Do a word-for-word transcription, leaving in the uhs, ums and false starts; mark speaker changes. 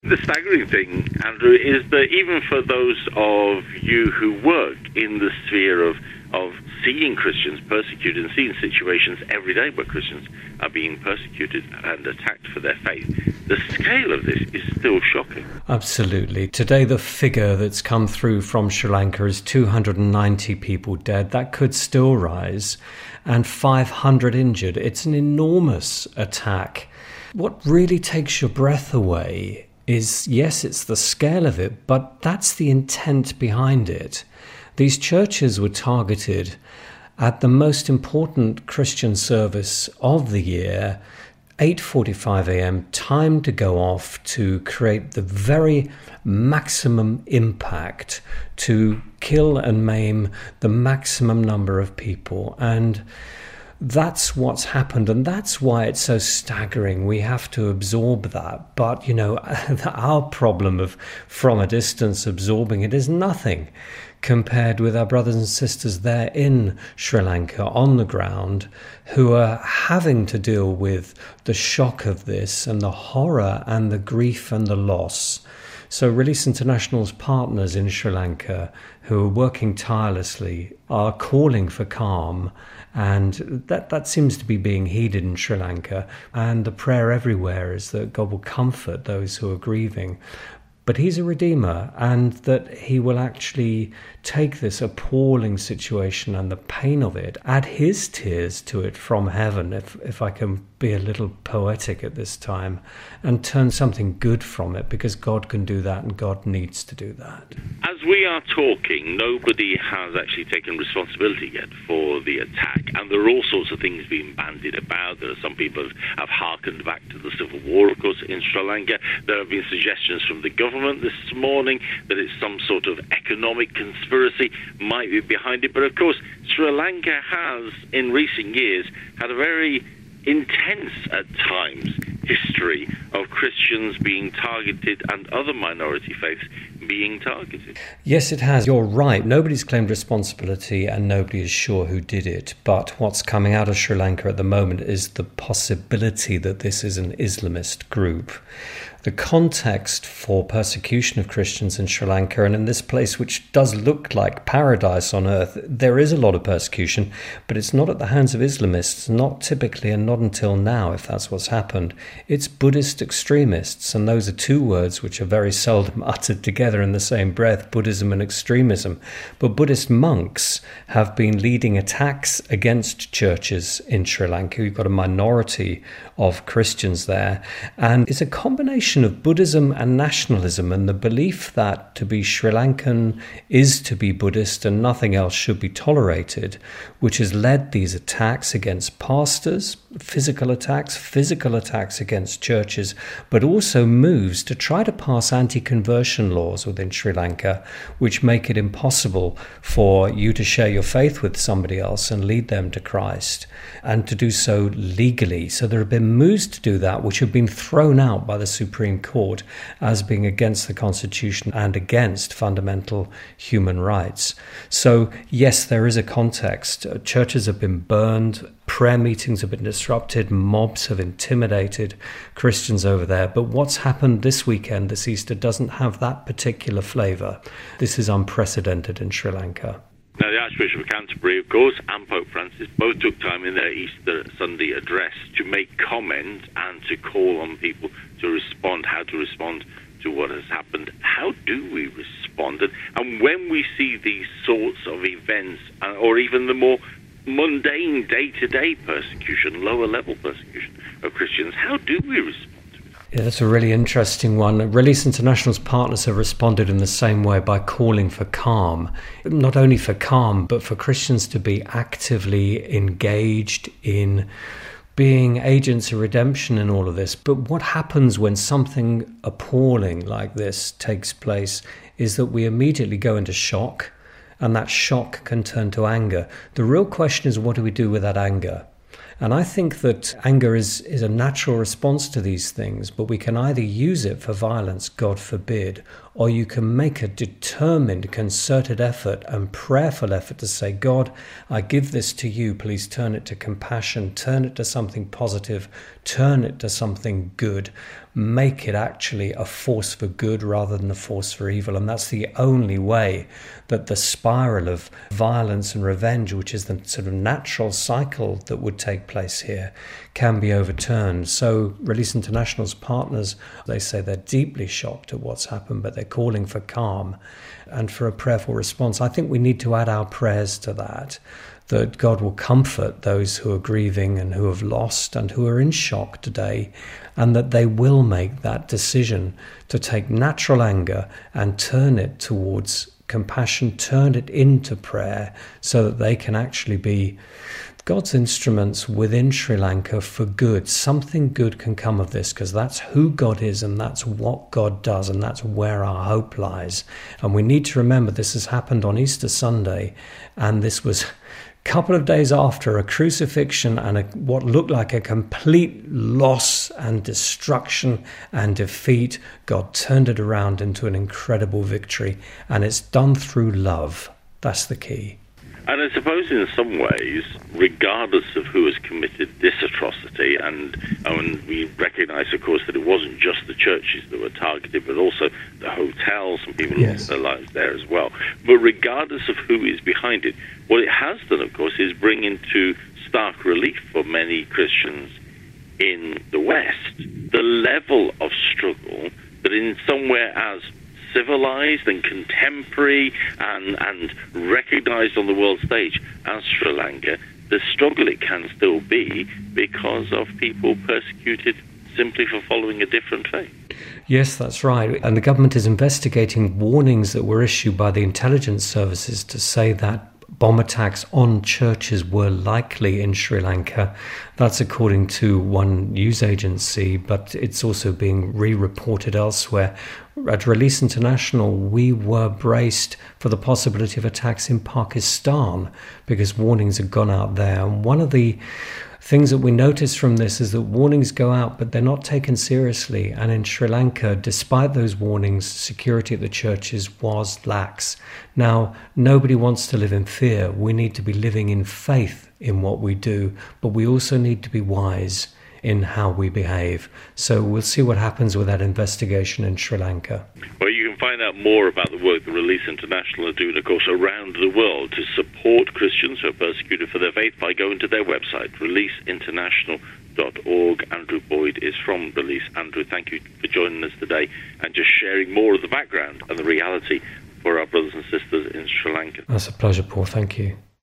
Speaker 1: The staggering thing, Andrew, is that even for those of you who work in the sphere of, of seeing Christians persecuted and seeing situations every day where Christians are being persecuted and attacked for their faith, the scale of this is still shocking.
Speaker 2: Absolutely. Today the figure that's come through from Sri Lanka is two hundred ninety people dead. That could still rise, and five hundred injured. It's an enormous attack. What really takes your breath away is, yes, it's the scale of it, but that's the intent behind it. These churches were targeted at the most important Christian service of the year, eight forty-five a.m., time to go off to create the very maximum impact, to kill and maim the maximum number of people. And that's what's happened, and that's why it's so staggering. We have to absorb that. But, you know, our problem of from a distance absorbing it is nothing compared with our brothers and sisters there in Sri Lanka on the ground who are having to deal with the shock of this and the horror and the grief and the loss. So Release International's partners in Sri Lanka who are working tirelessly are calling for calm, and that, that seems to be being heeded in Sri Lanka. And the prayer everywhere is that God will comfort those who are grieving. But he's a redeemer, and that he will actually take this appalling situation and the pain of it, add his tears to it from heaven, if if I can be a little poetic at this time, and turn something good from it, because God can do that and God needs to do that.
Speaker 1: As we are talking, nobody has actually taken responsibility yet for the attack, and there are all sorts of things being bandied about. There are some people who have hearkened back to the civil war, of course, in Sri Lanka. There have been suggestions from the government this morning that it's some sort of economic conspiracy might be behind it. But of course, Sri Lanka has, in recent years, had a very intense, at times, history of Christians being targeted and other minority faiths being targeted.
Speaker 2: Yes, it has. You're right. Nobody's claimed responsibility and nobody is sure who did it. But what's coming out of Sri Lanka at the moment is the possibility that this is an Islamist group. The context for persecution of Christians in Sri Lanka, and in this place which does look like paradise on earth, there is a lot of persecution, but it's not at the hands of Islamists, not typically and not until now, if that's what's happened. It's Buddhist extremists, and those are two words which are very seldom uttered together in the same breath, Buddhism and extremism. But Buddhist monks have been leading attacks against churches in Sri Lanka. You've got a minority of Christians there, and it's a combination of Buddhism and nationalism, and the belief that to be Sri Lankan is to be Buddhist and nothing else should be tolerated, which has led these attacks against pastors, physical attacks, physical attacks against churches, but also moves to try to pass anti-conversion laws within Sri Lanka, which make it impossible for you to share your faith with somebody else and lead them to Christ, and to do so legally. So there have been moves to do that, which have been thrown out by the Supreme Court as being against the Constitution and against fundamental human rights. So yes, there is a context. Churches have been burned, prayer meetings have been disrupted, mobs have intimidated Christians over there. But what's happened this weekend, this Easter, doesn't have that particular flavour. This is unprecedented in Sri Lanka.
Speaker 1: Now, the Archbishop of Canterbury, of course, and Pope Francis both took time in their Easter Sunday address to make comment and to call on people to respond, how to respond to what has happened. How do we respond? And, and when we see these sorts of events, uh, or even the more mundane day-to-day persecution, lower-level persecution of Christians, how do we respond?
Speaker 2: Yeah, that's a really interesting one. Release International's partners have responded in the same way by calling for calm. Not only for calm, but for Christians to be actively engaged in being agents of redemption in all of this. But what happens when something appalling like this takes place is that we immediately go into shock, and that shock can turn to anger. The real question is, what do we do with that anger? And I think that anger is, is a natural response to these things, but we can either use it for violence, God forbid, or you can make a determined, concerted effort and prayerful effort to say, God, I give this to you. Please turn it to compassion, turn it to something positive, turn it to something good. Make it actually a force for good rather than a force for evil. And that's the only way that the spiral of violence and revenge, which is the sort of natural cycle that would take place here, can be overturned. So Release International's partners, they say they're deeply shocked at what's happened, but they're calling for calm and for a prayerful response. I think we need to add our prayers to that, that God will comfort those who are grieving and who have lost and who are in shock today, and that they will make that decision to take natural anger and turn it towards compassion, turn it into prayer, so that they can actually be God's instruments within Sri Lanka for good. Something good can come of this, because that's who God is and that's what God does, and that's where our hope lies. And we need to remember this has happened on Easter Sunday, and this was couple of days after a crucifixion and a, what looked like a complete loss and destruction and defeat. God turned it around into an incredible victory, and it's done through love. That's the key.
Speaker 1: And I suppose in some ways, regardless of who has committed this atrocity, and, and we recognise, of course, that it wasn't just the churches that were targeted, but also the hotels, and people
Speaker 2: Yes.
Speaker 1: lost their lives there as well. But regardless of who is behind it, what it has done, of course, is bring into stark relief for many Christians in the West the level of struggle that in somewhere as civilized and contemporary and, and recognized on the world stage as Sri Lanka, the struggle it can still be because of people persecuted simply for following a different faith.
Speaker 2: Yes, that's right. And the government is investigating warnings that were issued by the intelligence services to say that bomb attacks on churches were likely in Sri Lanka. That's according to one news agency, but it's also being re-reported elsewhere. At Release International, we were braced for the possibility of attacks in Pakistan because warnings had gone out there. And one of the things that we notice from this is that warnings go out, but they're not taken seriously. And in Sri Lanka, despite those warnings, security at the churches was lax. Now, nobody wants to live in fear. We need to be living in faith in what we do, but we also need to be wise in how we behave. So we'll see what happens with that investigation in Sri Lanka.
Speaker 1: Well, you can find out more about the work that Release International are doing, of course, around the world to support Christians who are persecuted for their faith by going to their website, release international dot org. Andrew Boyd is from Release. Andrew, thank you for joining us today and just sharing more of the background and the reality for our brothers and sisters in Sri Lanka.
Speaker 2: That's a pleasure, Paul. Thank you.